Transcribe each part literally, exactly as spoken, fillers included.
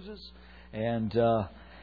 closes. And uh,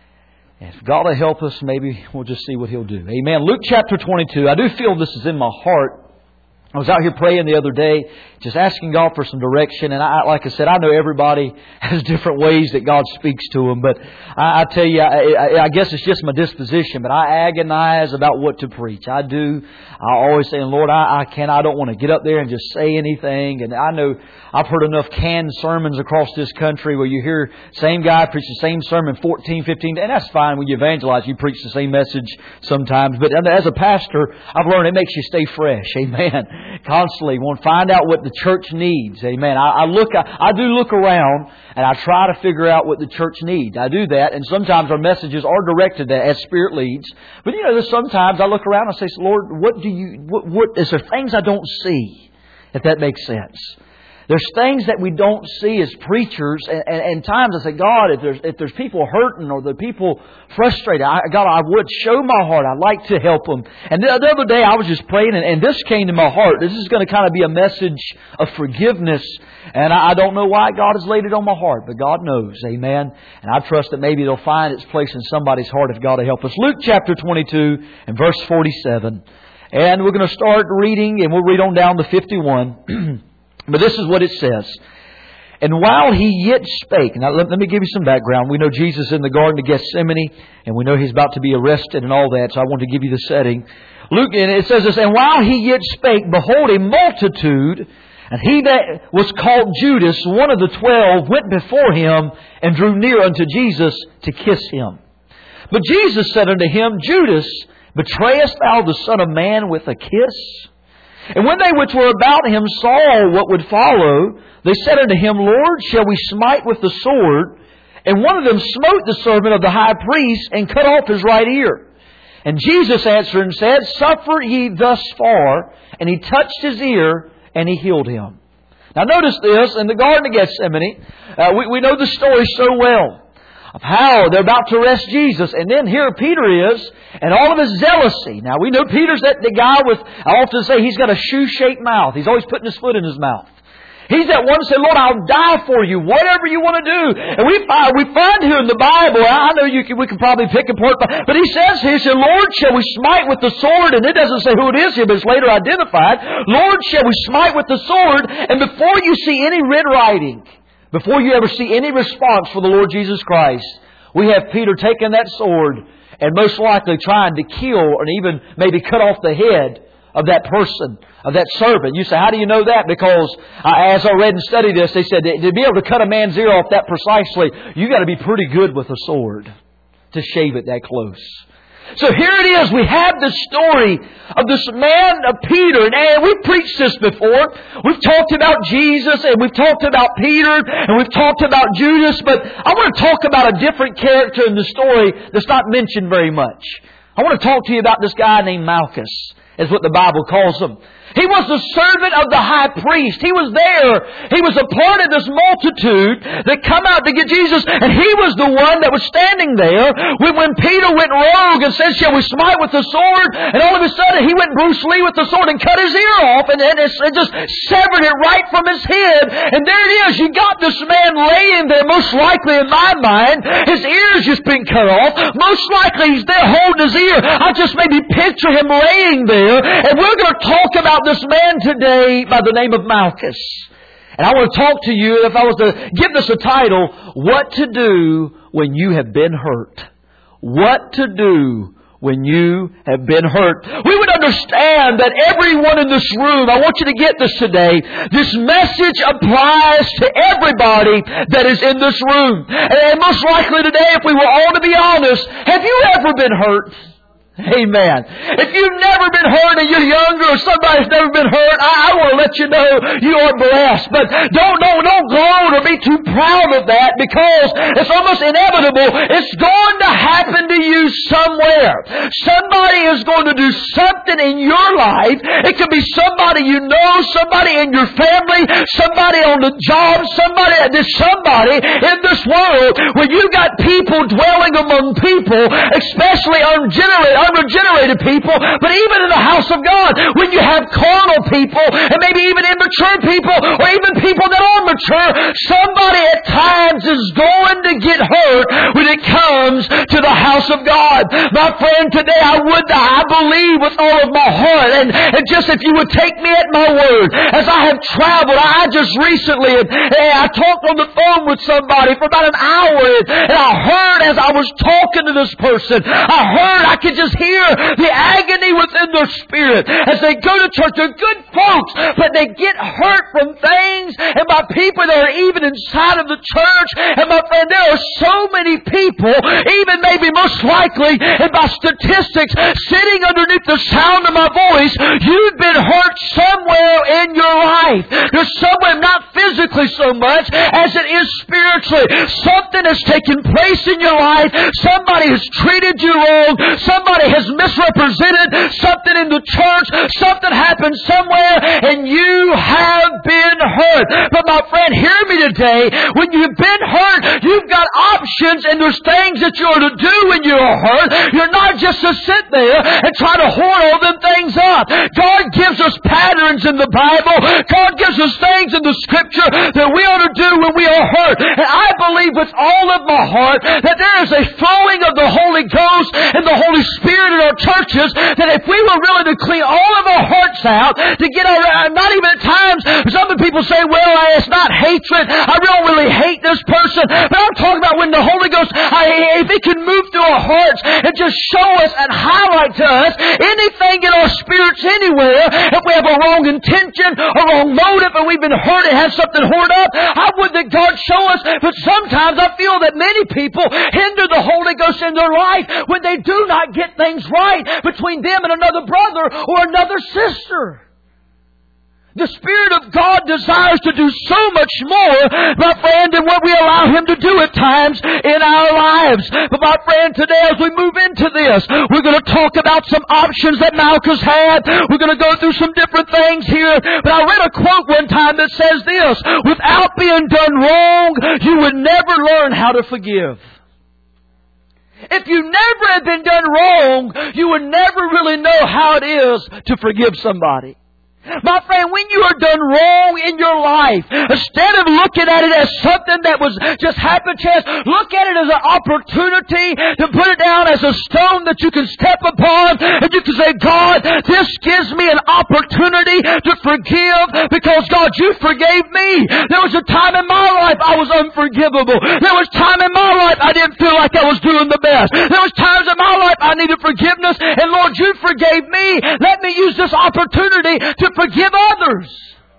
if God will help us, maybe we'll just see what He'll do. Amen. Luke chapter twenty-two. I do feel this is in my heart. I was out here praying the other day, just asking God for some direction. And I, like I said, I know everybody has different ways that God speaks to them. But I, I tell you, I, I, I guess it's just my disposition. But I agonize about what to preach. I do. I always say, Lord, I, I can't. I don't want to get up there and just say anything. And I know I've heard enough canned sermons across this country where you hear same guy preach the same sermon fourteen, fifteen. And that's fine when you evangelize. You preach the same message sometimes. But as a pastor, I've learned it makes you stay fresh. Amen. Constantly want to find out what the church needs. Amen. I, I look, I, I do look around and I try to figure out what the church needs. I do that, and sometimes our messages are directed as Spirit leads. But you know, there's sometimes I look around and I say, Lord, what do you? What, what is there things I don't see? If that makes sense. There's things that we don't see as preachers, and, and, and times I say, God, if there's if there's people hurting or the people frustrated, I, God, I would show my heart. I'd like to help them. And the, the other day I was just praying, and, and this came to my heart. This is going to kind of be a message of forgiveness, and I, I don't know why God has laid it on my heart, but God knows. Amen. And I trust that maybe it'll find its place in somebody's heart if God will help us. Luke chapter twenty-two and verse forty-seven, and we're going to start reading, and we'll read on down to fifty-one. But this is what it says. And while He yet spake... Now let, let me give you some background. We know Jesus in the Garden of Gethsemane, and we know He's about to be arrested and all that. So I want to give you the setting. Luke, and it says this, And while He yet spake, behold, a multitude, and he that was called Judas, one of the twelve, went before Him, and drew near unto Jesus to kiss Him. But Jesus said unto him, Judas, betrayest thou the Son of Man with a kiss? And when they which were about Him saw what would follow, they said unto Him, Lord, shall we smite with the sword? And one of them smote the servant of the high priest, and cut off his right ear. And Jesus answered and said, Suffer ye thus far. And He touched his ear, and He healed him. Now notice this, in the Garden of Gethsemane, uh, we, we know the story so well of how they're about to arrest Jesus. And then here Peter is, and all of his zealousy. Now we know Peter's that the guy with, I often say he's got a shoe-shaped mouth. He's always putting his foot in his mouth. He's that one who said, Lord, I'll die for you, whatever you want to do. And we find, we find here in the Bible, I know you can, we can probably pick apart, but He says here, He said, Lord, shall we smite with the sword? And it doesn't say who it is here, but it's later identified. Lord, shall we smite with the sword? And before you see any red writing, before you ever see any response for the Lord Jesus Christ, we have Peter taking that sword and most likely trying to kill or even maybe cut off the head of that person, of that servant. You say, how do you know that? Because uh, as I read and studied this, they said to be able to cut a man's ear off that precisely, you got to be pretty good with a sword to shave it that close. So here it is. We have the story of this man of Peter. And we've preached this before. We've talked about Jesus and we've talked about Peter and we've talked about Judas. But I want to talk about a different character in the story that's not mentioned very much. I want to talk to you about this guy named Malchus, is what the Bible calls him. He was the servant of the high priest. He was there. He was a part of this multitude that come out to get Jesus. And he was the one that was standing there when, when Peter went rogue and said, shall we smite with the sword? And all of a sudden he went Bruce Lee with the sword and cut his ear off. And, and, it, it just severed it right from his head. And there it is. You got this man laying there, most likely in my mind. His ear's just been cut off. Most likely he's there holding his ear. I just maybe picture him laying there. And we're going to talk about this man today by the name of Malchus. And I want to talk to you, if I was to give this a title, What to Do When You Have Been Hurt. What to do when you have been hurt. We would understand that everyone in this room, I want you to get this today, this message applies to everybody that is in this room. And most likely today, if we were all to be honest, have you ever been hurt? Amen. If you've never been hurt and you're younger or somebody's never been hurt, I, I want to let you know you are blessed. But don't, don't, don't gloat or be too proud of that, because it's almost inevitable. It's going to happen to you somewhere. Somebody is going to do something in your life. It could be somebody you know, somebody in your family, somebody on the job, somebody, there's somebody in this world where you got people dwelling among people, especially ungenerated, unregenerated people, but even in the house of of God. When you have carnal people, and maybe even immature people, or even people that are mature, somebody at times is going to get hurt when it comes to the house of God. My friend, today I would, I believe with all of my heart, and, and just if you would take me at my word, as I have traveled, I just recently, and, and I talked on the phone with somebody for about an hour, and, and I heard as I was talking to this person, I heard, I could just hear the agony within their spirit as they go to church. They're good folks, but they get hurt from things and by people that are even inside of the church. And my friend, there are so many people, even maybe most likely, and by statistics, sitting underneath the sound of my voice, you've been hurt somewhere in your life. There's somewhere, not physically so much as it is spiritually. Something has taken place in your life. Somebody has treated you wrong. Somebody has misrepresented something in the church. Something happened somewhere and you have been hurt. But my friend, hear me today. When you've been hurt, you've got options and there's things that you are to do when you are hurt. You're not just to sit there and try to hoard all them things up. God gives us patterns in the Bible. God gives us things in the Scripture that we ought to do when we are hurt. And I believe with all of my heart that there is a flowing of the Holy Ghost and the Holy Spirit in our churches, that if we were willing to clean all of our hearts out, to get our, not even at times, some people say, well, it's not hatred. I don't really hate this person. But I'm talking about when the Holy Ghost, I, if it can move through our hearts and just show us and highlight to us anything in our spirits anywhere, if we have a wrong intention, a wrong motive, and we've been hurt and have something hoarded up, I would that God show us. But sometimes I feel that many people hinder the Holy Ghost in their life when they do not get things right between them and another brother or another sister. The Spirit of God desires to do so much more, my friend, than what we allow Him to do at times in our lives. But my friend, today as we move into this, we're going to talk about some options that Malchus had. We're going to go through some different things here. But I read a quote one time that says this: without being done wrong, you would never learn how to forgive. If you never had been done wrong, you would never really know how it is to forgive somebody. My friend, when you are done wrong in your life, instead of looking at it as something that was just happen chance, look at it as an opportunity to put it down as a stone that you can step upon, and you can say, God, this gives me an opportunity to forgive because, God, you forgave me. There was a time in my life I was unforgivable. There was time in my life I didn't feel like I was doing the best. There was times in my life I needed forgiveness, and Lord, you forgave me. Let me use this opportunity to forgive others.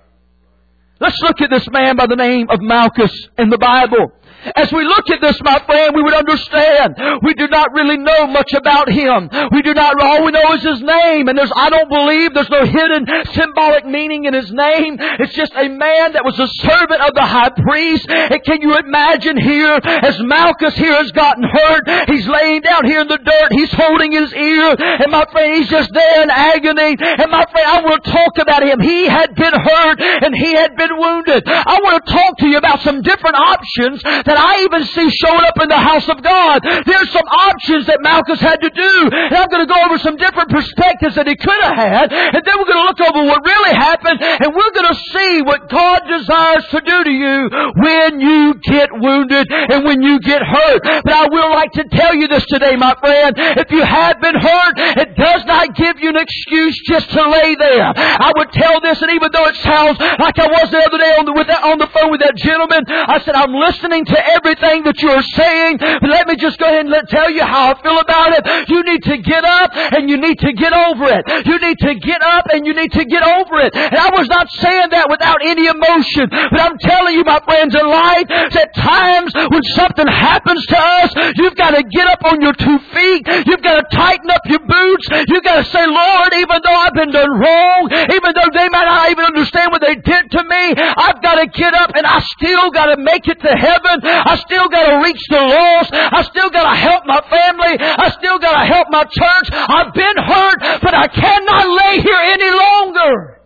Let's look at this man by the name of Malchus in the Bible. As we look at this, my friend, we would understand we do not really know much about him. We do not, all we know is his name. And there's, I don't believe there's no hidden symbolic meaning in his name. It's just a man that was a servant of the high priest. And can you imagine here, as Malchus here has gotten hurt, he's laying down here in the dirt, he's holding his ear, and my friend, he's just there in agony. And my friend, I want to talk about him. He had been hurt and he had been wounded. I want to talk to you about some different options that I even see showing up in the house of God. There's some options that Malchus had to do. And I'm going to go over some different perspectives that he could have had. And then we're going to look over what really happened. And we're going to see what God desires to do to you when you get wounded and when you get hurt. But I will like to tell you this today, my friend. If you have been hurt, it does not give you an excuse just to lay there. I would tell this, and even though it sounds like I was the other day on the, with that, on the phone with that gentleman, I said, I'm listening to everything that you are saying, but let me just go ahead and let, tell you how I feel about it. You need to get up and you need to get over it. You need to get up and you need to get over it. And I was not saying that without any emotion, but I'm telling you, my friends, in life, at times when something happens to us, you've got to get up on your two feet. You've got to tighten up your boots. You've got to say, Lord, even though I've been done wrong, even though they might not even understand what they did to me, I've got to get up and I still got to make it to heaven. I still got to reach the lost. I still got to help my family. I still got to help my church. I've been hurt, but I cannot lay here any longer.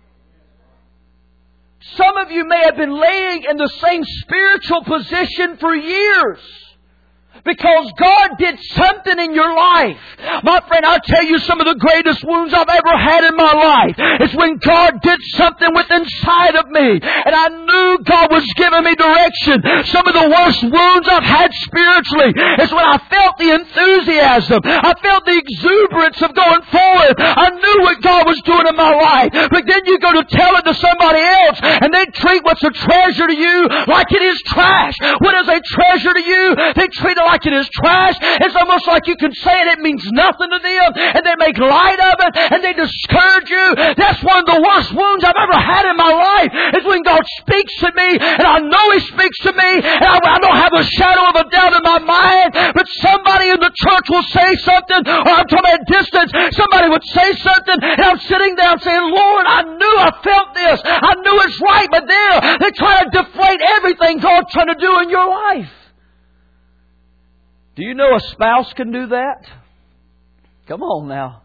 Some of you may have been laying in the same spiritual position for years. Because God did something in your life. My friend, I'll tell you some of the greatest wounds I've ever had in my life is when God did something within inside of me. And I knew God was giving me direction. Some of the worst wounds I've had spiritually is when I felt the enthusiasm. I felt the exuberance of going forward. I knew what God was doing in my life. But then you go to tell it to somebody else and they treat what's a treasure to you like it is trash. What is a treasure to you? They treat it like it is trash. It's almost like you can say it, it means nothing to them, and they make light of it, and they discourage you. That's one of the worst wounds I've ever had in my life, is when God speaks to me, and I know He speaks to me, and I, I don't have a shadow of a doubt in my mind, but somebody in the church will say something, or I'm talking about distance, somebody would say something, and I'm sitting down saying, Lord, I knew I felt this, I knew it's right, but there, they try to deflate everything God's trying to do in your life. Do you know a spouse can do that? Come on now.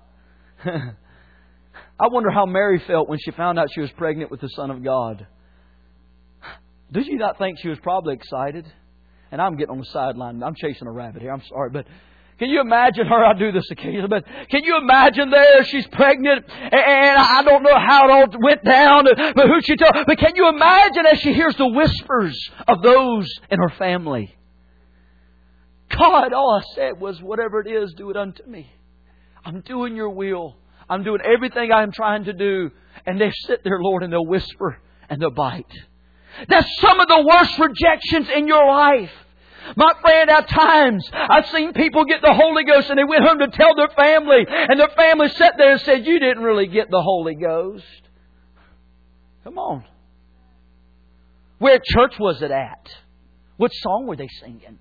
I wonder how Mary felt when she found out she was pregnant with the Son of God. Did you not think she was probably excited? And I'm getting on the sideline. I'm chasing a rabbit here. I'm sorry. But can you imagine her? I do this occasionally. But can you imagine there? She's pregnant. And I don't know how it all went down. But who she told. But can you imagine as she hears the whispers of those in her family? God, all I said was, whatever it is, do it unto me. I'm doing your will. I'm doing everything I'm trying to do. And they sit there, Lord, and they'll whisper and they'll bite. That's some of the worst rejections in your life. My friend, at times, I've seen people get the Holy Ghost and they went home to tell their family. And their family sat there and said, you didn't really get the Holy Ghost. Come on. Where church was it at? What song were they singing?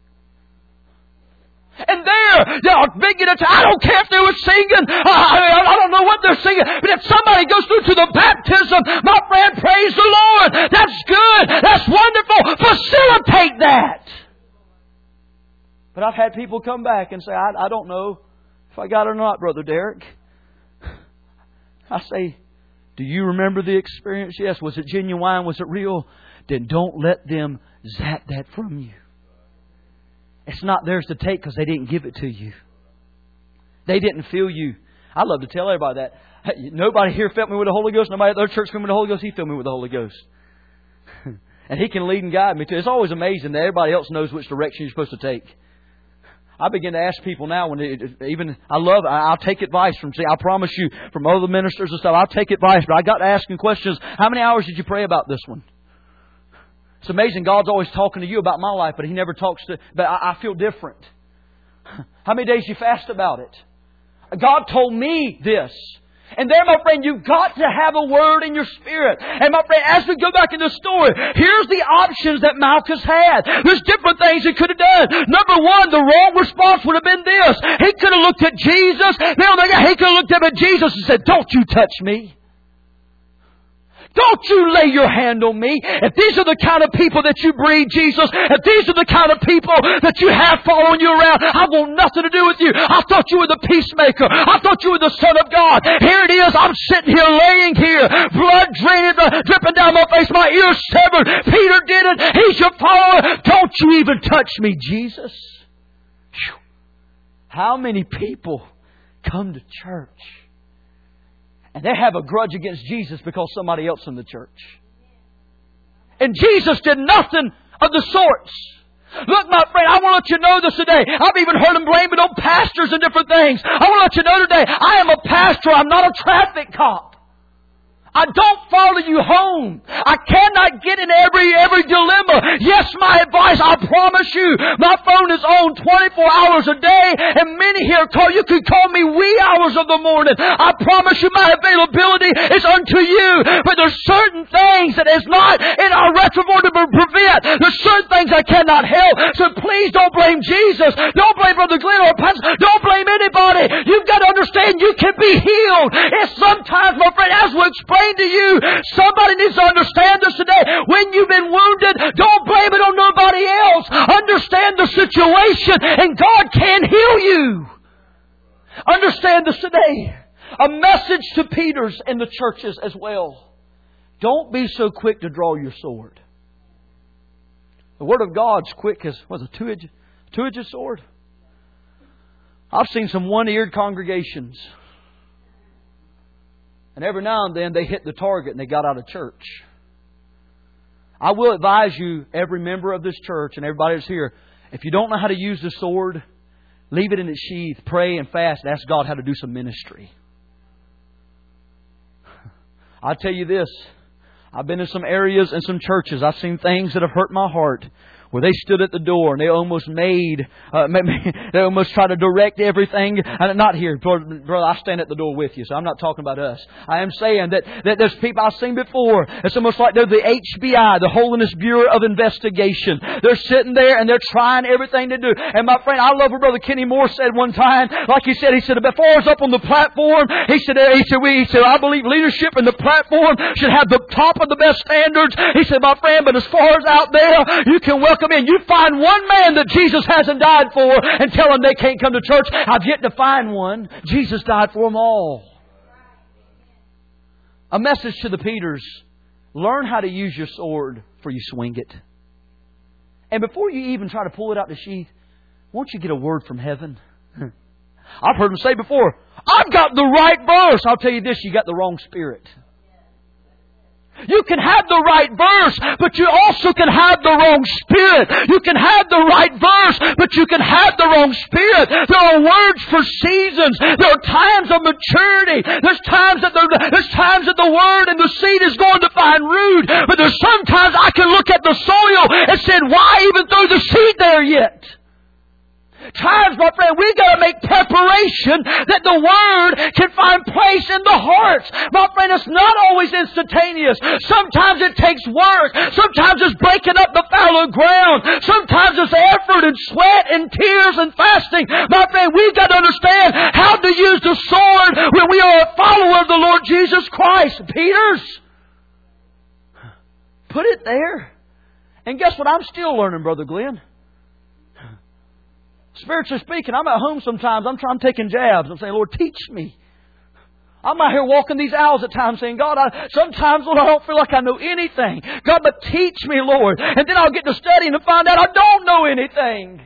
And there, they are big into, I don't care if they were singing. I, I don't know what they're singing. But if somebody goes through to the baptism, my friend, praise the Lord. That's good. That's wonderful. Facilitate that. But I've had people come back and say, I, I don't know if I got it or not, Brother Derek. I say, do you remember the experience? Yes. Was it genuine? Was it real? Then don't let them zap that from you. It's not theirs to take because they didn't give it to you. They didn't fill you. I love to tell everybody that. Hey, nobody here filled me with the Holy Ghost. Nobody at their church filled me with the Holy Ghost. He filled me with the Holy Ghost. And He can lead and guide me too. It's always amazing that everybody else knows which direction you're supposed to take. I begin to ask people now when they, even I love I'll take advice from. See, I promise you from other ministers and stuff. I'll take advice, but I got to asking questions. How many hours did you pray about this one? It's amazing. God's always talking to you about my life, but He never talks to. But I, I feel different. How many days you fast about it? God told me this. And there, my friend, you've got to have a word in your spirit. And my friend, as we go back in the story, here's the options that Malchus had. There's different things he could have done. Number one, the wrong response would have been this. He could have looked at Jesus. Now, he could have looked up at Jesus and said, don't you touch me. Don't you lay your hand on me. If these are the kind of people that you breed, Jesus, if these are the kind of people that you have following you around, I want nothing to do with you. I thought you were the peacemaker. I thought you were the Son of God. Here it is. I'm sitting here, laying here, blood draining, dripping down my face, my ears severed. Peter did it. He's your follower. Don't you even touch me, Jesus. Whew. How many people come to church and they have a grudge against Jesus because somebody else in the church? And Jesus did nothing of the sorts. Look, my friend, I want to let you know this today. I've even heard them blame it on pastors and different things. I want to let you know today, I am a pastor. I'm not a traffic cop. I don't follow you home. I cannot get in every every dilemma. Yes, my advice, I promise you, my phone is on twenty-four hours a day, and many here call, you can call me wee hours of the morning. I promise you my availability is unto you. But there's certain things that is not in our reservoir to prevent. There's certain things I cannot help. So please don't blame Jesus. Don't blame Brother Glenn or Pastor. Don't blame anybody. You've got to understand you can be healed. And sometimes, my friend, as we explain to you, somebody needs to understand this today. When you've been wounded, don't blame it on nobody else. Understand the situation, and God can heal you. Understand this today. A message to Peters and the churches as well. Don't be so quick to draw your sword. The Word of God's quick as, was a two-edged, Two-edged sword. I've seen some one-eared congregations. And every now and then they hit the target and they got out of church. I will advise you, every member of this church and everybody that's here, if you don't know how to use the sword, leave it in its sheath, pray and fast, and ask God how to do some ministry. I'll tell you this. I've been in some areas and some churches. I've seen things that have hurt my heart. Where they stood at the door and they almost made, uh, they almost tried to direct everything. And not here, brother, I stand at the door with you, so I'm not talking about us. I am saying that, that there's people I've seen before. It's almost like they're the H B I, the Holiness Bureau of Investigation. They're sitting there and they're trying everything to do. And my friend, I love what Brother Kenny Moore said one time. Like he said, he said, before I was up on the platform, he said, he said, we, he said, I believe leadership in the platform should have the top of the best standards. He said, my friend, but as far as out there, you can welcome Come in. You find one man that Jesus hasn't died for and tell them they can't come to church. I've yet to find one. Jesus died for them all. A message to the Peters. Learn how to use your sword before you swing it. And before you even try to pull it out the sheath, won't you get a word from heaven? I've heard them say before, I've got the right verse. I'll tell you this, you got the wrong spirit. You can have the right verse, but you also can have the wrong spirit. You can have the right verse, but you can have the wrong spirit. There are words for seasons. There are times of maturity. There's times that the, there's times that the word and the seed is going to find root. But there's sometimes I can look at the soil and say, why even throw the seed there yet? Times, my friend, we've got to make preparation that the Word can find place in the hearts. My friend, it's not always instantaneous. Sometimes it takes work. Sometimes it's breaking up the fallow ground. Sometimes it's effort and sweat and tears and fasting. My friend, we've got to understand how to use the sword when we are a follower of the Lord Jesus Christ. Peters, put it there. And guess what? I'm still learning, Brother Glenn. Spiritually speaking, I'm at home sometimes. I'm trying, I'm taking jabs. I'm saying, Lord, teach me. I'm out here walking these aisles at times saying, God, I, sometimes, Lord, I don't feel like I know anything. God, but teach me, Lord. And then I'll get to studying and find out I don't know anything.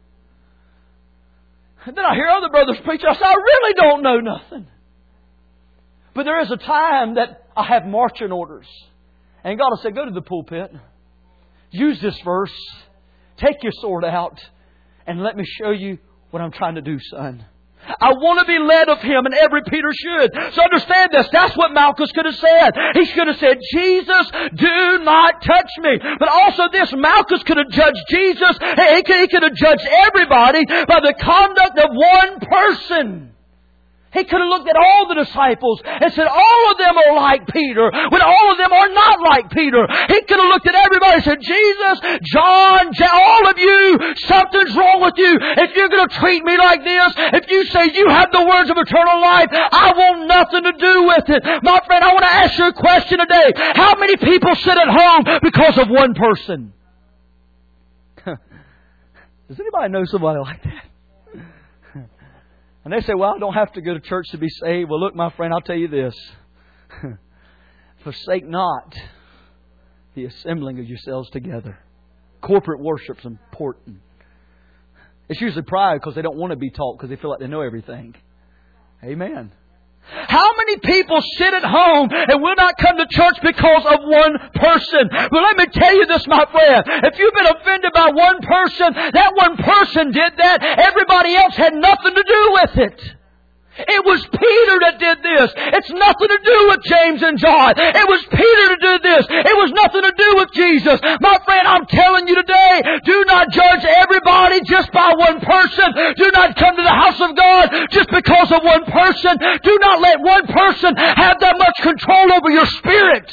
And then I hear other brothers preach. I say, I really don't know nothing. But there is a time that I have marching orders. And God will say, go to the pulpit. Use this verse. Take your sword out. And let me show you what I'm trying to do, son. I want to be led of Him, and every Peter should. So understand this. That's what Malchus could have said. He could have said, Jesus, do not touch me. But also this, Malchus could have judged Jesus. He could, he could have judged everybody by the conduct of one person. He could have looked at all the disciples and said, all of them are like Peter, when all of them are not like Peter. He could have looked at everybody and said, Jesus, John, all of you, something's wrong with you. If you're going to treat me like this, if you say you have the words of eternal life, I want nothing to do with it. My friend, I want to ask you a question today. How many people sit at home because of one person? Does anybody know somebody like that? And they say, well, I don't have to go to church to be saved. Well, look, my friend, I'll tell you this. Forsake not the assembling of yourselves together. Corporate worship's important. It's usually pride because they don't want to be taught because they feel like they know everything. Amen. How many people sit at home and will not come to church because of one person? But let me tell you this, my friend. If you've been offended by one person, that one person did that. Everybody else had nothing to do with it. It was Peter that did this. It's nothing to do with James and John. It was Peter that did this. It was nothing to do with Jesus. My friend, I'm telling you today, do not judge everybody just by one person. Do not come to the house of God just because of one person. Do not let one person have that much control over your spirit.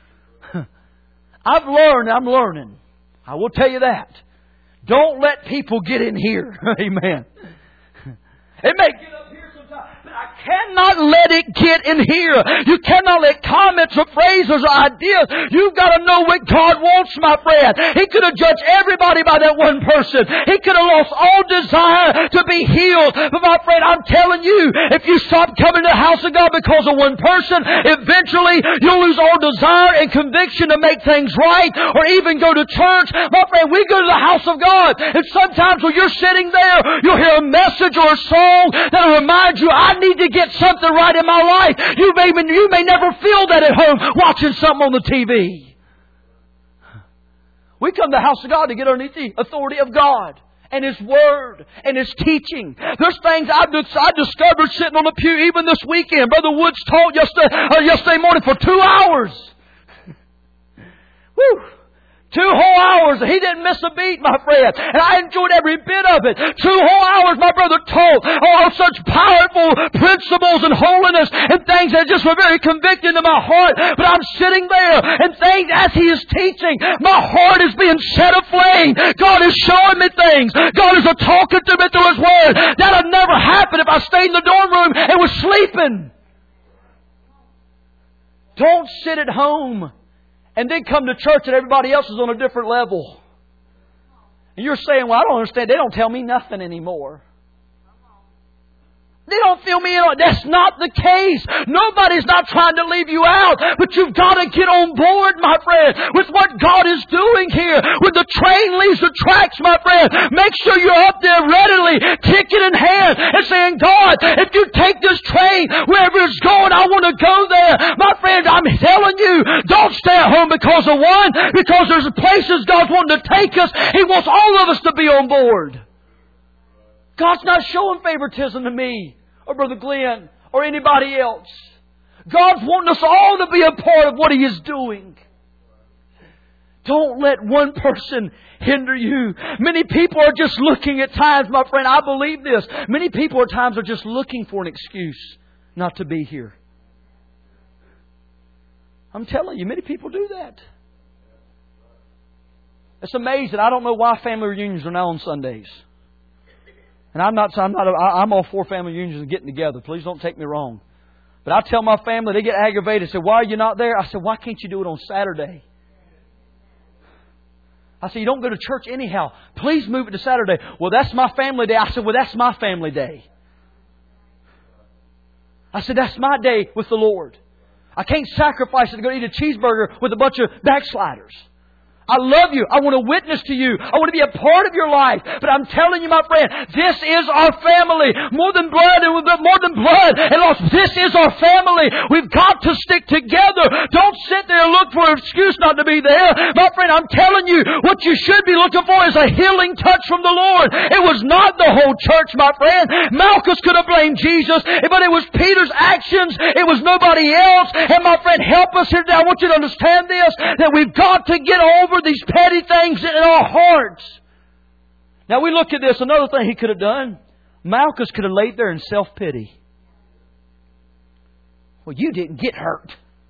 I've learned, I'm learning. I will tell you that. Don't let people get in here. Amen. It may get up here sometimes, but I cannot let it get in here. You cannot let comments or phrases or ideas. You've got to know what God wants, my friend. He could have judged everybody by that one person. He could have lost all desire to be healed. But my friend, I'm telling you, if you stop coming to the house of God because of one person, eventually you'll lose all desire and conviction to make things right or even go to church. My friend, we go to the house of God, and sometimes when you're sitting there, you'll hear a message or a song that'll remind you, I need to get something right in my life. You may, you may never feel that at home watching something on the T V. We come to the house of God to get underneath the authority of God and His Word and His teaching. There's things I discovered sitting on the pew even this weekend. Brother Woods taught yesterday, uh, yesterday morning for two hours. Woo! Two whole hours. He didn't miss a beat, my friend. And I enjoyed every bit of it. Two whole hours my brother taught all such powerful principles and holiness and things that just were very convicting to my heart. But I'm sitting there and things as he is teaching, my heart is being set aflame. God is showing me things. God is talking to me through His Word. That would never happen if I stayed in the dorm room and was sleeping. Don't sit at home and then come to church and everybody else is on a different level. And you're saying, well, I don't understand. They don't tell me nothing anymore. They don't feel me in. That's not the case. Nobody's not trying to leave you out. But you've got to get on board, my friend, with what God is doing here. When the train leaves the tracks, my friend, make sure you're up there readily, ticket in hand, and saying, God, if you take this train wherever it's going, I want to go there. My friend, I'm telling you, don't stay at home because of one, because there's places God's wanting to take us. He wants all of us to be on board. God's not showing favoritism to me or Brother Glenn or anybody else. God's wanting us all to be a part of what He is doing. Don't let one person hinder you. Many people are just looking at times, my friend, I believe this. Many people at times are just looking for an excuse not to be here. I'm telling you, many people do that. It's amazing. I don't know why family reunions are now on Sundays. And I'm not, I'm not, I'm all for family reunions and getting together. Please don't take me wrong. But I tell my family, they get aggravated. Say, why are you not there? I said, why can't you do it on Saturday? I said, you don't go to church anyhow. Please move it to Saturday. Well, that's my family day. I said, well, that's my family day. I said, that's my day with the Lord. I can't sacrifice it to go eat a cheeseburger with a bunch of backsliders. I love you. I want to witness to you. I want to be a part of your life. But I'm telling you, my friend, this is our family. More than blood and more than blood and loss. This is our family. We've got to stick together. Don't sit there and look for an excuse not to be there. My friend, I'm telling you, what you should be looking for is a healing touch from the Lord. It was not the whole church, my friend. Malchus could have blamed Jesus, but it was Peter's actions. It was nobody else. And my friend, help us here today. I want you to understand this, that we've got to get over these petty things in our hearts. Now we look at this. Another thing he could have done. Malchus could have laid there in self-pity. Well, you didn't get hurt.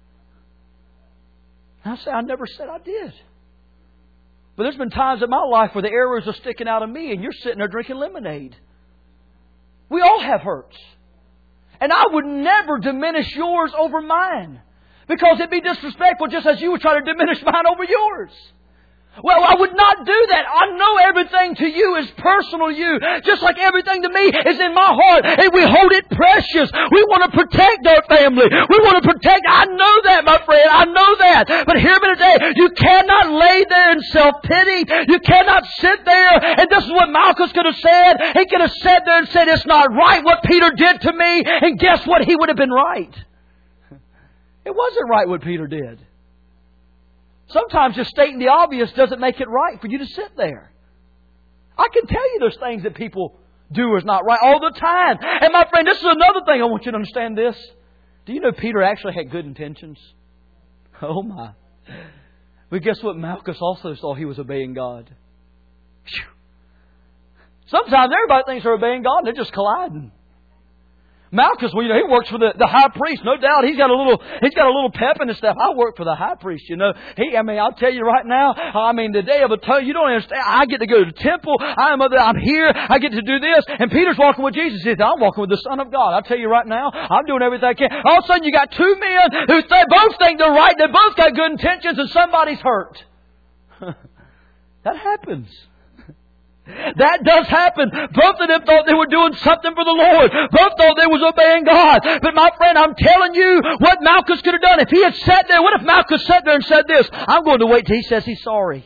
I say, I never said I did. But there's been times in my life where the arrows are sticking out of me and you're sitting there drinking lemonade. We all have hurts. And I would never diminish yours over mine. Because it'd be disrespectful just as you would try to diminish mine over yours. Well, I would not do that. I know everything to you is personal to you. Just like everything to me is in my heart. And we hold it precious. We want to protect our family. We want to protect. I know that, my friend. I know that. But hear me today. You cannot lay there in self-pity. You cannot sit there. And this is what Malchus could have said. He could have sat there and said, it's not right what Peter did to me. And guess what? He would have been right. It wasn't right what Peter did. Sometimes just stating the obvious doesn't make it right for you to sit there. I can tell you there's things that people do is not right all the time. And my friend, this is another thing I want you to understand this. Do you know Peter actually had good intentions? Oh my. But guess what? Malchus also thought he was obeying God. Whew. Sometimes everybody thinks they're obeying God and they're just colliding. Malchus, well, you know, he works for the, the high priest. No doubt, he's got a little, he's got a little pep in his step. I work for the high priest, you know. He, I mean, I'll tell you right now. I mean, the Day of Atonement, you don't understand. I get to go to the temple. I'm, I'm here. I get to do this. And Peter's walking with Jesus. He says, I'm walking with the Son of God. I'll tell you right now, I'm doing everything I can. All of a sudden, you got two men who they both think they're right. They both got good intentions, and somebody's hurt. That happens. That does happen. Both of them thought they were doing something for the Lord. Both thought they was obeying God. But my friend, I'm telling you what Malchus could have done. If he had sat there, what if Malchus sat there and said this? I'm going to wait till he says he's sorry.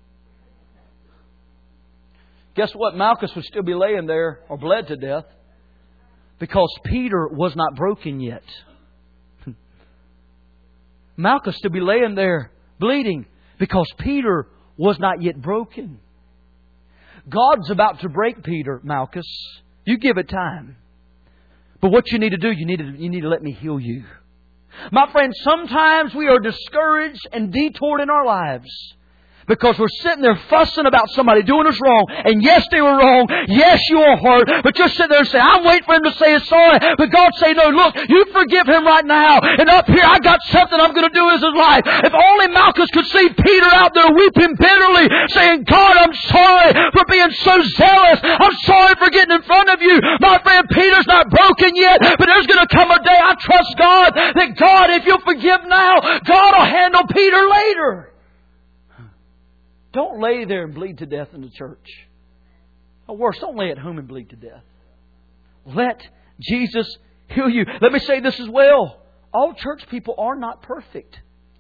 Guess what? Malchus would still be laying there or bled to death because Peter was not broken yet. Malchus still be laying there bleeding because Peter was not yet broken. God's about to break Peter, Malchus. You give it time. But what you need to do, you need to, you need to let me heal you. My friend, sometimes we are discouraged and detoured in our lives because we're sitting there fussing about somebody doing us wrong. And yes, they were wrong. Yes, you are hurt. But just sit there and say, I'm waiting for him to say he's sorry. But God say, no, look, you forgive him right now. And up here, I got something I'm going to do in his life. If only Malchus could see Peter out there weeping bitterly, saying, God, I'm sorry for being so zealous. I'm sorry for getting in front of you. My friend, Peter's not broken yet. But there's going to come a day, I trust God, that God, if you'll forgive now, God will handle Peter later. Don't lay there and bleed to death in the church. Or worse, don't lay at home and bleed to death. Let Jesus heal you. Let me say this as well. All church people are not perfect.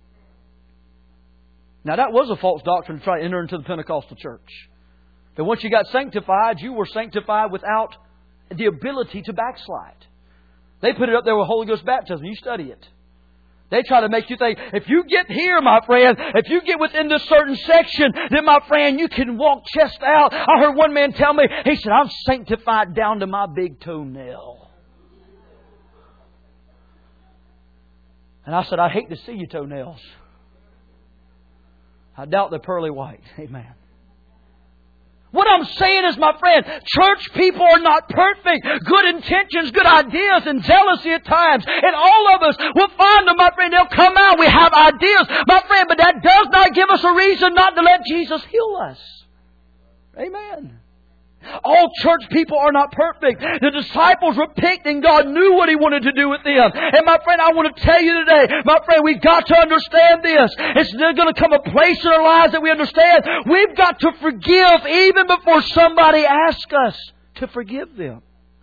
Now that was a false doctrine to try to enter into the Pentecostal church. That once you got sanctified, you were sanctified without the ability to backslide. They put it up there with Holy Ghost baptism. You study it. They try to make you think, if you get here, my friend, if you get within this certain section, then, my friend, you can walk chest out. I heard one man tell me, he said, I'm sanctified down to my big toenail. And I said, I hate to see your toenails. I doubt they're pearly white. Amen. What I'm saying is, my friend, church people are not perfect. Good intentions, good ideas, and jealousy at times. And all of us will find them, my friend. They'll come out. We have ideas, my friend, but that does not give us a reason not to let Jesus heal us. Amen. All church people are not perfect. The disciples were picked and God knew what He wanted to do with them. And my friend, I want to tell you today, my friend, we've got to understand this. It's going to come a place in our lives that we understand. We've got to forgive even before somebody asks us to forgive them.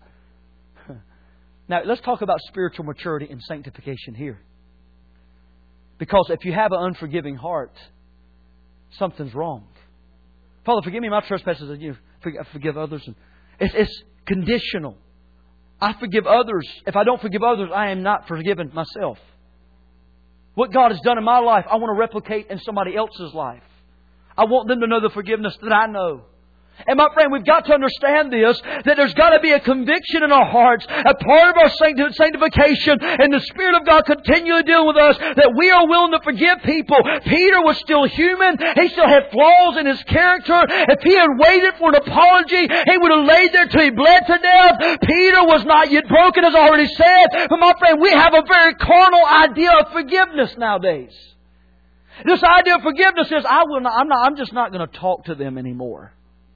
Now, let's talk about spiritual maturity and sanctification here. Because if you have an unforgiving heart, something's wrong. Father, forgive me my trespasses, and you forgive others. It's, it's conditional. I forgive others. If I don't forgive others, I am not forgiven myself. What God has done in my life, I want to replicate in somebody else's life. I want them to know the forgiveness that I know. And my friend, we've got to understand this, that there's got to be a conviction in our hearts, a part of our sanctification, and the Spirit of God continually dealing with us, that we are willing to forgive people. Peter was still human. He still had flaws in his character. If he had waited for an apology, he would have laid there till he bled to death. Peter was not yet broken, as I already said. But my friend, we have a very carnal idea of forgiveness nowadays. This idea of forgiveness is, I will not, I'm not, I'm just not going to talk to them anymore.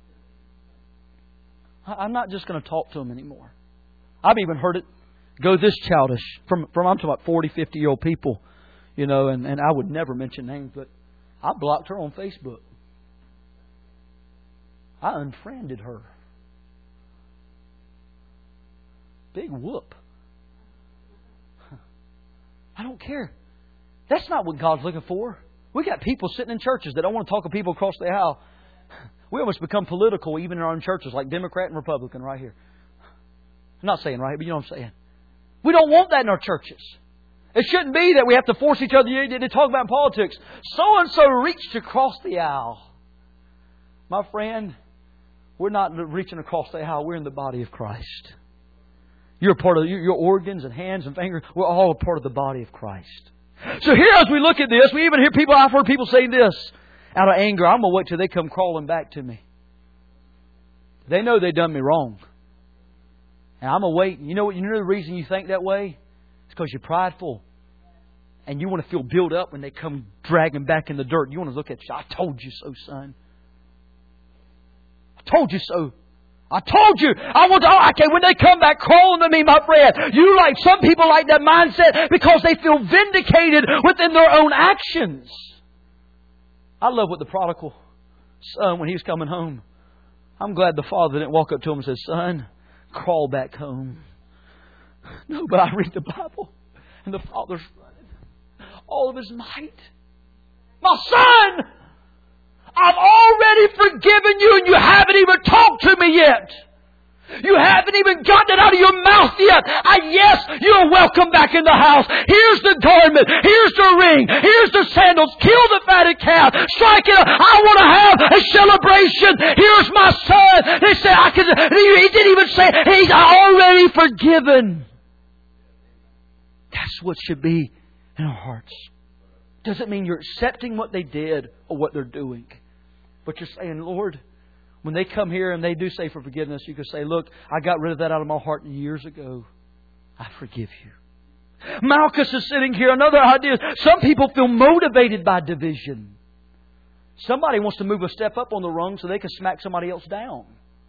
I'm not just going to talk to them anymore. I've even heard it go this childish. From, from I'm talking about forty, fifty-year-old people, you know, and, and I would never mention names, but I blocked her on Facebook. I unfriended her. Big whoop. I don't care. That's not what God's looking for. We got people sitting in churches that don't want to talk to people across the aisle. We almost become political even in our own churches, like Democrat and Republican right here. I'm not saying right here, but you know what I'm saying. We don't want that in our churches. It shouldn't be that we have to force each other to talk about politics. So-and-so reached across the aisle. My friend, we're not reaching across the aisle. We're in the body of Christ. You're a part of your organs and hands and fingers. We're all a part of the body of Christ. So here as we look at this, we even hear people, I've heard people say this. Out of anger, I'm going to wait till they come crawling back to me. They know they done me wrong. And I'm awaiting. You know what? You know the reason you think that way? It's because you're prideful. And you want to feel built up when they come dragging back in the dirt. You want to look at you. I told you so, son. I told you so. I told you. I want to. Oh, okay, when they come back crawling to me, my friend, you like some people like that mindset because they feel vindicated within their own actions. I love what the prodigal son, when he was coming home, I'm glad the father didn't walk up to him and say, "Son, crawl back home." No, but I read the Bible, and the father's running all of his might. My son, I've already forgiven you, and you haven't even talked to me yet. You haven't even gotten it out of your mouth yet. I, yes, you're welcome back in the house. Here's the garment. Here's the ring. Here's the sandals. Kill the fatted calf. Strike it up. I want to have a celebration. Here's my son. They say, I can, he didn't even say, he's already forgiven. That's what should be in our hearts. Doesn't mean you're accepting what they did or what they're doing. But you're saying, Lord, when they come here and they do say for forgiveness, you can say, look, I got rid of that out of my heart years ago. I forgive you. Malchus is sitting here. Another idea. Some people feel motivated by division. Somebody wants to move a step up on the rung so they can smack somebody else down.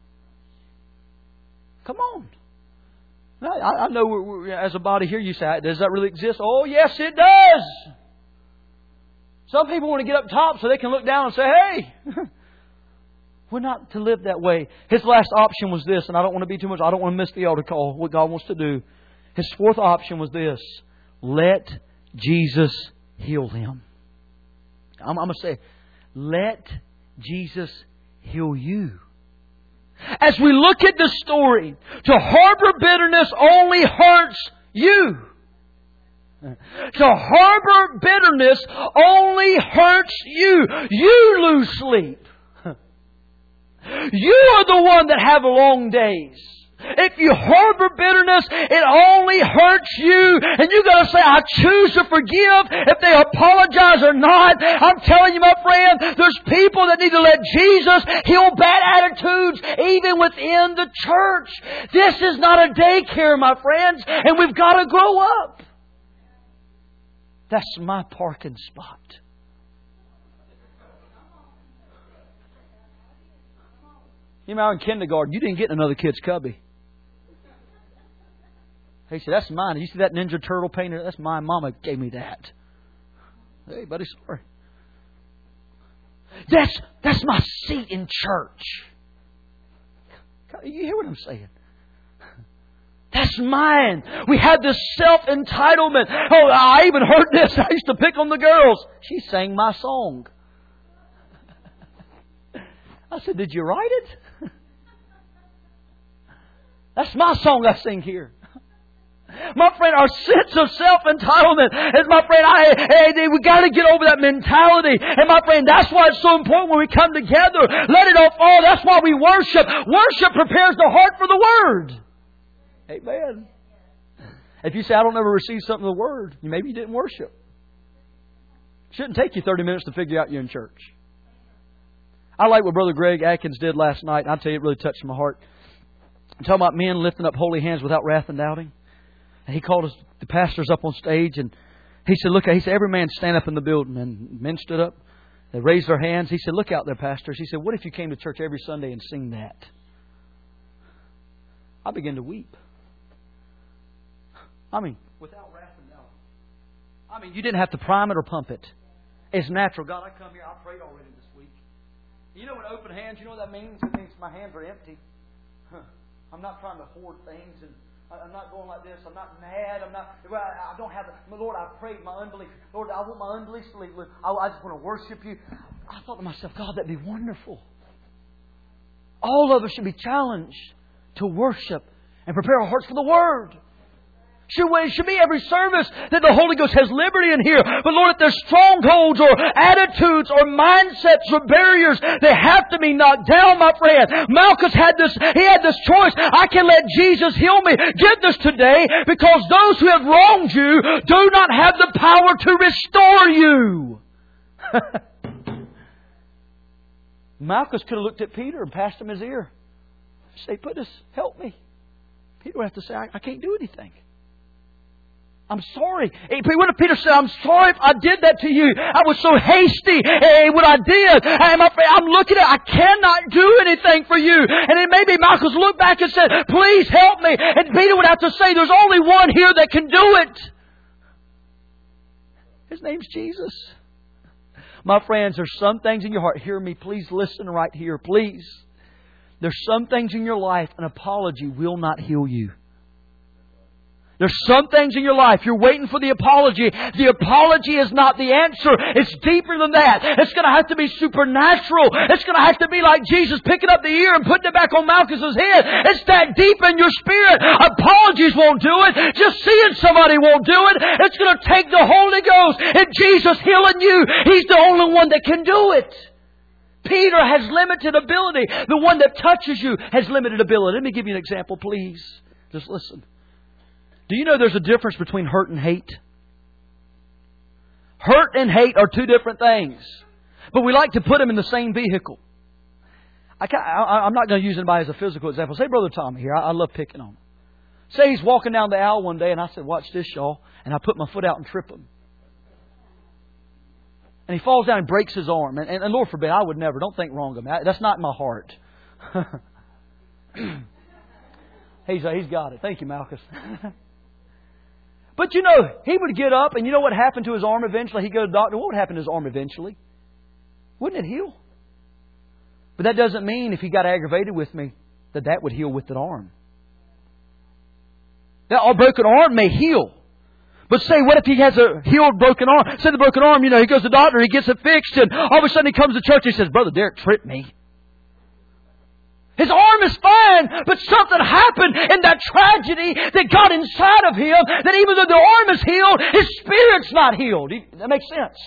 Come on. I, I know we're, we're, as a body here, you say, does that really exist? Oh, yes, it does. Some people want to get up top so they can look down and say, hey, we're not to live that way. His last option was this, and I don't want to be too much, I don't want to miss the altar call, what God wants to do. His fourth option was this: let Jesus heal him. I'm, I'm going to say, let Jesus heal you. As we look at this story, to harbor bitterness only hurts you. To harbor bitterness only hurts you. You lose sleep. You are the one that have long days. If you harbor bitterness, it only hurts you. And you got to say, I choose to forgive if they apologize or not. I'm telling you, my friend, there's people that need to let Jesus heal bad attitudes even within the church. This is not a daycare, my friends, and we've got to grow up. That's my parking spot. You know, in kindergarten, you didn't get in another kid's cubby. He said, that's mine. You see that Ninja Turtle painter? That's mine. Mama gave me that. Hey, buddy, sorry. That's, that's my seat in church. You hear what I'm saying? That's mine. We have this self-entitlement. Oh, I even heard this. I used to pick on the girls. She sang my song. I said, did you write it? That's my song I sing here. My friend, our sense of self-entitlement is, my friend, I, I, we got to get over that mentality. And my friend, that's why it's so important when we come together. Let it all fall. That's why we worship. Worship prepares the heart for the Word. Amen. If you say, I don't ever receive something of the Word, maybe you didn't worship. It shouldn't take you thirty minutes to figure out you're in church. I like what Brother Greg Atkins did last night. I tell you, it really touched my heart. I'm talking about men lifting up holy hands without wrath and doubting. And he called us, the pastors up on stage, and he said, look, he said, every man stand up in the building. And men stood up. They raised their hands. He said, look out there, pastors. He said, what if you came to church every Sunday and sing that? I began to weep. I mean, without wrath and doubt. I mean, you didn't have to prime it or pump it. It's natural. God, I come here. I prayed already this week. You know what open hands, you know what that means? It means my hands are empty. Huh. I'm not trying to hoard things, and I'm not going like this. I'm not mad. I'm not. I don't have. Lord, I prayed my unbelief. Lord, I want my unbelief to leave. I, I just want to worship you. I thought to myself, God, that'd be wonderful. All of us should be challenged to worship and prepare our hearts for the Word. Should, it should be every service that the Holy Ghost has liberty in here. But Lord, if there's strongholds or attitudes or mindsets or barriers, they have to be knocked down, my friend. Malchus had this, he had this choice. I can let Jesus heal me. Get this today, because those who have wronged you do not have the power to restore you. Malchus could have looked at Peter and passed him his ear. Say, put this, help me. Peter would have to say, I, I can't do anything. I'm sorry. Hey, what if Peter said, I'm sorry if I did that to you. I was so hasty. Hey, what I did. I'm, I'm looking at I cannot do anything for you. And then maybe Malchus looked back and said, please help me. And Peter would have to say, there's only one here that can do it. His name's Jesus. My friends, there's some things in your heart. Hear me. Please listen right here. Please. There's some things in your life an apology will not heal you. There's some things in your life you're waiting for the apology. The apology is not the answer. It's deeper than that. It's going to have to be supernatural. It's going to have to be like Jesus picking up the ear and putting it back on Malchus's head. It's that deep in your spirit. Apologies won't do it. Just seeing somebody won't do it. It's going to take the Holy Ghost and Jesus healing you. He's the only one that can do it. Peter has limited ability. The one that touches you has limited ability. Let me give you an example, please. Just listen. Do you know there's a difference between hurt and hate? Hurt and hate are two different things. But we like to put them in the same vehicle. I can't, I, I'm not going to use anybody as a physical example. Say Brother Tommy here. I, I love picking on him. Say he's walking down the aisle one day and I said, watch this, y'all. And I put my foot out and trip him. And he falls down and breaks his arm. And, and, and Lord forbid, I would never. Don't think wrong of me. That's not my heart. he's, uh, he's got it. Thank you, Malchus. But you know, he would get up and you know what happened to his arm eventually? He'd go to the doctor. What would happen to his arm eventually? Wouldn't it heal? But that doesn't mean if he got aggravated with me that that would heal with an arm. That broken arm may heal. But say, what if he has a healed broken arm? Say the broken arm, you know, he goes to the doctor, he gets it fixed, and all of a sudden he comes to church and he says, Brother Derek tripped me. His arm is fine, but something happened in that tragedy that got inside of him that even though the arm is healed, his spirit's not healed. That makes sense.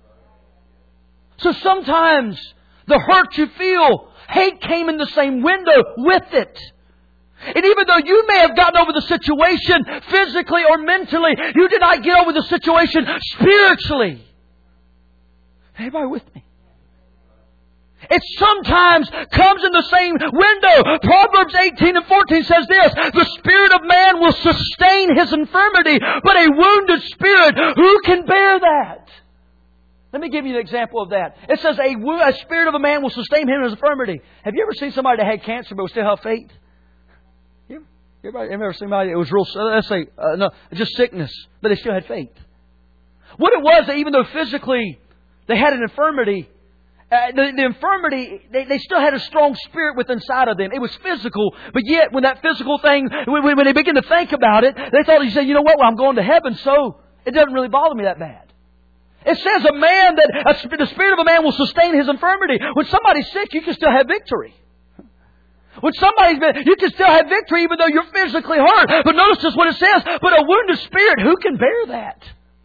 So sometimes the hurt you feel, hate came in the same window with it. And even though you may have gotten over the situation physically or mentally, you did not get over the situation spiritually. Everybody with me? It sometimes comes in the same window. Proverbs eighteen and fourteen says this, the spirit of man will sustain his infirmity, but a wounded spirit, who can bear that? Let me give you an example of that. It says a, a spirit of a man will sustain him in his infirmity. Have you ever seen somebody that had cancer but still have faith? You ever, ever seen somebody that was real, let's say, uh, no, just sickness, but they still had faith? What it was, that even though physically they had an infirmity, Uh, the, the infirmity, they, they still had a strong spirit within inside of them. It was physical, but yet when that physical thing, when, when they began to think about it, they thought, you say, you know what, well, I'm going to heaven, so it doesn't really bother me that bad. It says a man that, a, the spirit of a man will sustain his infirmity. When somebody's sick, you can still have victory. When somebody's been, you can still have victory even though you're physically hurt. But notice this what it says, but a wounded spirit, who can bear that?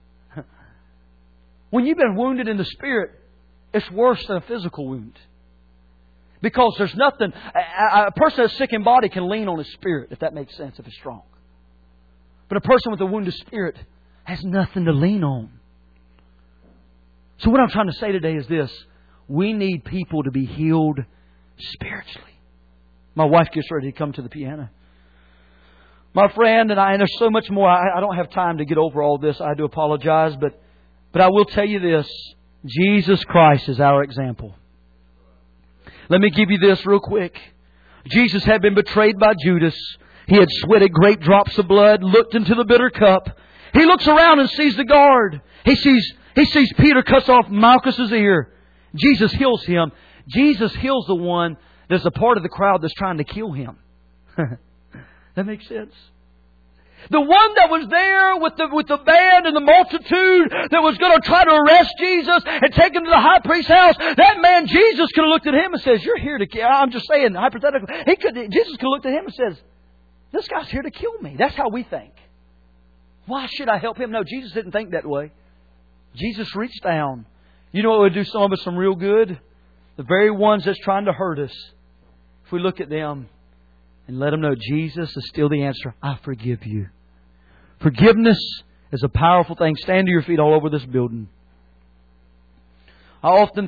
When you've been wounded in the spirit, it's worse than a physical wound. Because there's nothing... A, a person that's sick in body can lean on his spirit, if that makes sense, if it's strong. But a person with a wounded spirit has nothing to lean on. So what I'm trying to say today is this. We need people to be healed spiritually. My wife gets ready to come to the piano. My friend and I, and there's so much more. I, I don't have time to get over all this. I do apologize. But, but I will tell you this. Jesus Christ is our example. Let me give you this real quick. Jesus had been betrayed by Judas. He had sweated great drops of blood, looked into the bitter cup. He looks around and sees the guard. He sees, he sees Peter cuts off Malchus's ear. Jesus heals him. Jesus heals the one that's a part of the crowd that's trying to kill him. That makes sense? The one that was there with the with the band and the multitude that was going to try to arrest Jesus and take him to the high priest's house, that man Jesus could have looked at him and says, "You're here to kill." I'm just saying, hypothetically. He could. Jesus could have looked at him and says, "This guy's here to kill me." That's how we think. Why should I help him? No, Jesus didn't think that way. Jesus reached down. You know what would do some of us some real good? The very ones that's trying to hurt us. If we look at them and let them know Jesus is still the answer. I forgive you. Forgiveness is a powerful thing. Stand to your feet all over this building. I often